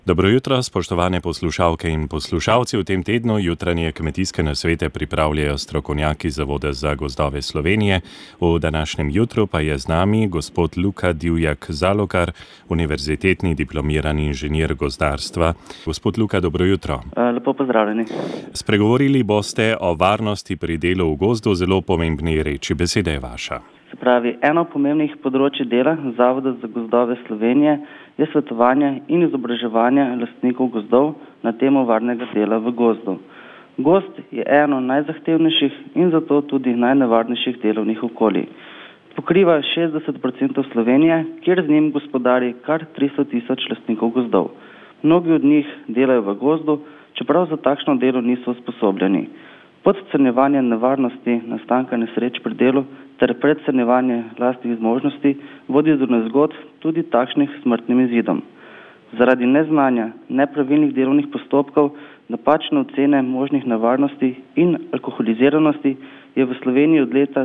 Dobro jutro, spoštovane poslušalke in poslušalci. V tem tednu jutranje kmetijske nasvete pripravljajo strokovnjaki Zavoda za gozdove Slovenije. V današnjem jutru pa je z nami gospod Luka Divjak-Zalokar, univerzitetni diplomirani inženir gozdarstva. Gospod Luka, dobro jutro. Lepo pozdravljeni. Spregovorili boste o varnosti pri delu v gozdu, zelo pomembni reči. Beseda je vaša. Se pravi, eno pomembnih področij dela Zavoda za gozdove Slovenije je svetovanje in izobraževanje lastnikov gozdov na temo varnega dela v gozdu. Gozd je eno najzahtevnejših in zato tudi najnevarnejših delovnih okolij. Pokriva 60% Slovenije, kjer z njim gospodari kar 300 tisoč lastnikov gozdov. Mnogi od njih delajo v gozdu, čeprav za takšno delo niso usposobljeni. Podcenjevanje nevarnosti nastanka nesreč pri delu ter predcenjevanje lastnih zmožnosti vodi do nezgod, tudi takšnih smrtnim izidom. Zaradi neznanja, nepravilnih delovnih postopkov, napačne ocene možnih nevarnosti in alkoholiziranosti je v Sloveniji od leta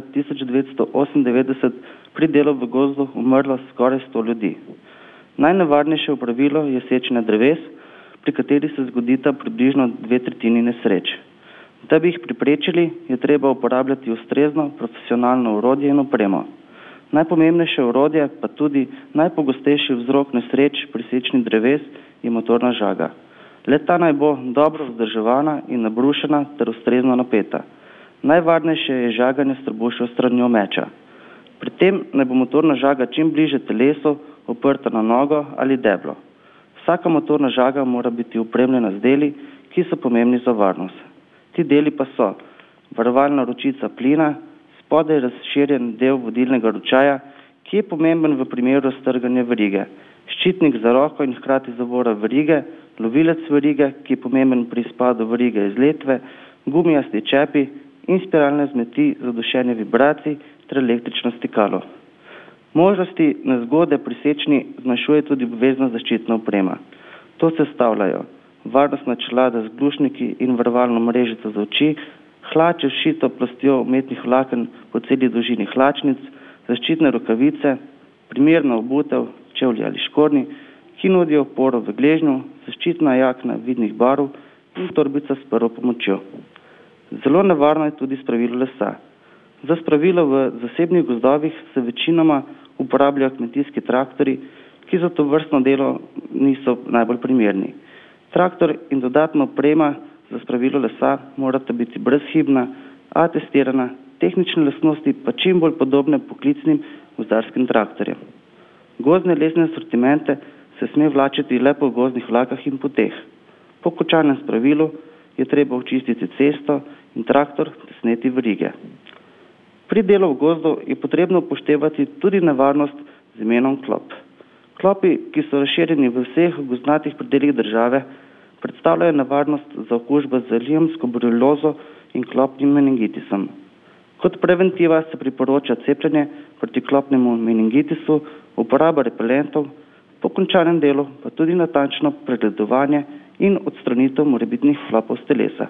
1998 pri delu v gozdu umrlo skoraj 100 ljudi. Najnevarnejše opravilo je sečenje dreves, pri kateri se zgodita približno 2/3 nesreč. Da bi jih preprečili, je treba uporabljati ustrezno profesionalno orodje in opremo. Najpomembnejše orodje, pa tudi najpogostejši vzrok nesreč pri sečnji dreves je motorna žaga. Le-ta naj bo dobro vzdrževana in nabrušena ter ustrezno napeta. Najvarnejše je žaganje s trebušjo stranjo meča. Pri tem naj bo motorna žaga čim bliže telesu, oprta na nogo ali deblo. Vsaka motorna žaga mora biti opremljena z deli, ki so pomembni za varnost. Ti deli pa so varovalna ročica plina, spodaj razširjen del vodilnega ročaja, ki je pomemben v primeru raztrganja verige, ščitnik za roko in hkrati zavora verige, lovilec verige, ki je pomemben pri izpadu verige iz letve, gumijasti čepi in spiralne zmeti za dušenje vibracij ter električno stikalo. Možnosti nezgode pri sečnji zmanjšuje tudi obvezna zaščitna oprema. To se stavljajo varnostna čelada z glušniki in varovalno mrežico za oči, hlače s šito plastjo umetnih vlaken po celi dolžini hlačnic, zaščitne rokavice, primerna obutev, čevlji ali škornji, ki nudijo oporo v gležnju, zaščitna jakna vidnih barv in torbica s prvo pomočjo. Zelo nevarno je tudi spravilo lesa. Za spravilo v zasebnih gozdovih se večinoma uporabljajo kmetijski traktorji, ki za to vrstno delo niso najbolj primerni. Traktor in dodatna oprema za spravilo lesa morata biti brezhibna, atestirana, tehnične lastnosti pa čim bolj podobne poklicnim gozdarskim traktorjem. Gozdne lesne sortimente se sme vlačiti le po gozdnih vlakah in poteh. Po končanem spravilu je treba očistiti cesto in traktor tesneti verige. Pri delu v gozdu je potrebno upoštevati tudi nevarnost z imenom klop. Klopi, ki so razširjeni v vseh gozdnatih predelih države, predstavljajo nevarnost za okužbo z lijamsko boreliozo in klopnim meningitisom. Kot preventiva se priporoča cepljenje proti klopnemu meningitisu, uporaba repelentov, po končanem delu pa tudi natančno pregledovanje in odstranitev morebitnih klopov s telesa.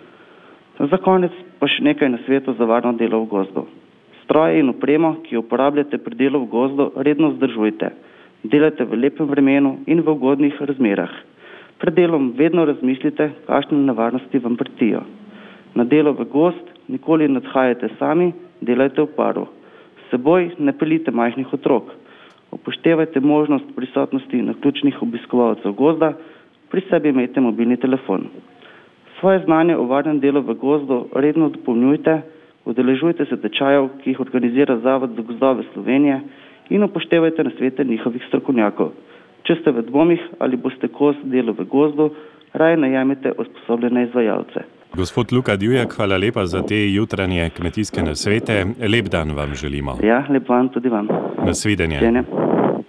Za konec pa še nekaj nasvetov za varno delo v gozdu. Stroje in opremo, ki jo uporabljate pri delu v gozdu, redno vzdržujte. Delajte v lepem vremenu in v ugodnih razmerah. Pred delom vedno razmislite, kakšne nevarnosti vam pretijo. Na delo v gozd nikoli ne odhajajte sami, delajte v paru. S seboj ne peljite majhnih otrok. Upoštevajte možnost prisotnosti naključnih obiskovalcev gozda, pri sebi imejte mobilni telefon. Svoje znanje o varnem delu v gozdu redno dopolnjujte, udeležujte se tečajev, ki jih organizira Zavod za gozdove Slovenije, in upoštevajte nasvete njihovih strokovnjakov. Če ste v dvomih ali boste kos delu v gozdu, raje najemite usposobljene izvajalce. Gospod Luka Divjak, hvala lepa za te jutranje kmetijske nasvete. Lep dan vam želimo. Ja, lep dan tudi vam. Nasvidenje.